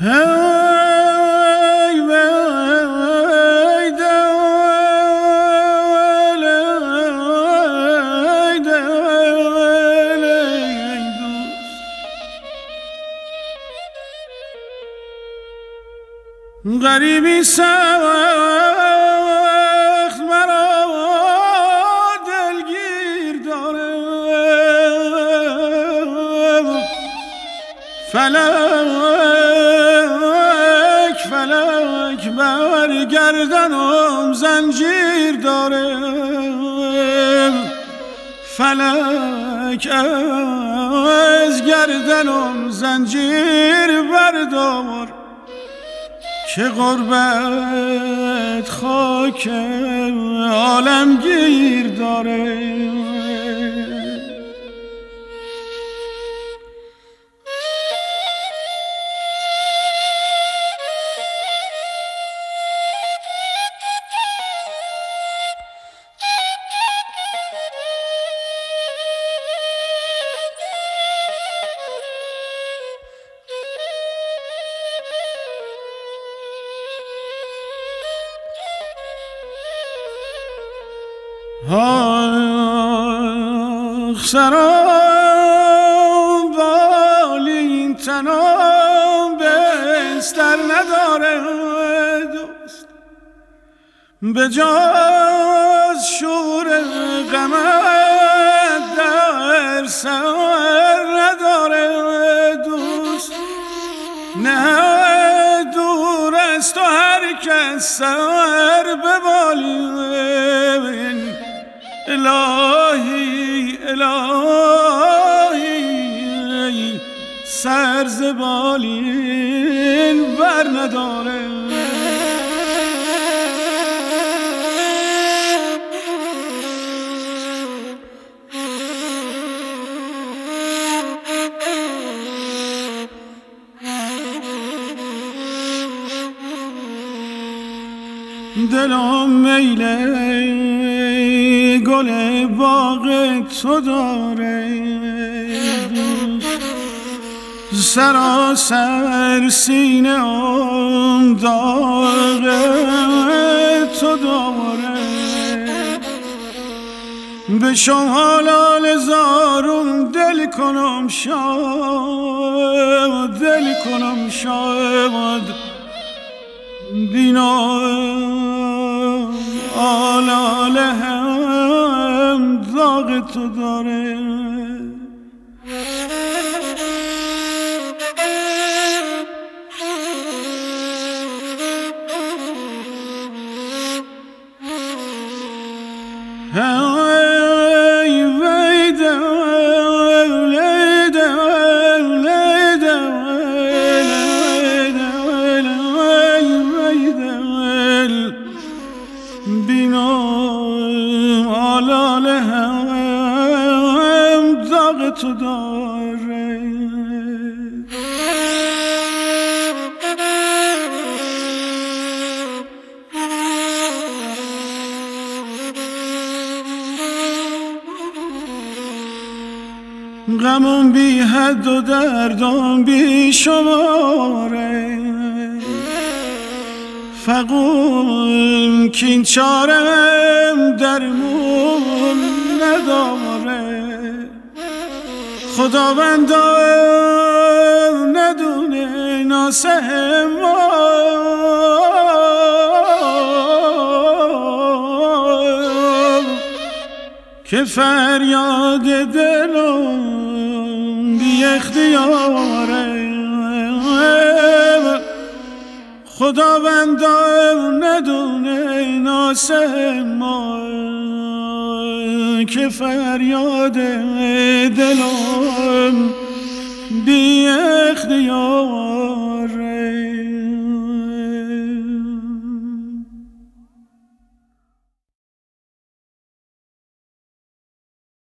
ای وی دل ای دل ای دوست غریبی سخت مرا دلگیر داره فلک بر گردنم زنجیر داره فلک از گردنم زنجیر بردار که غربت خاک عالمگیر داره سرم بالین تنم بستر نداره دوست به جز شور غمت در سر نداره دوست نه دور از تو هر کس سر ببالین الهی الهی سر زبالین بر نداره دلم میله گل باغ تو داره سراسر سینه ام داغ تو داره به شمالال زارم دل کنم شاد دل کنم شاد بینا آلاله هم داغ تو داره تو داره غمم بی حد و دردم بی شماره فقون کین چارم درمون نداره خداوندا ندونه ناسه ما که فریاد دلم بی اختیاره خداوندا ندونه ناسه ما که فریاد دلم بی اختیار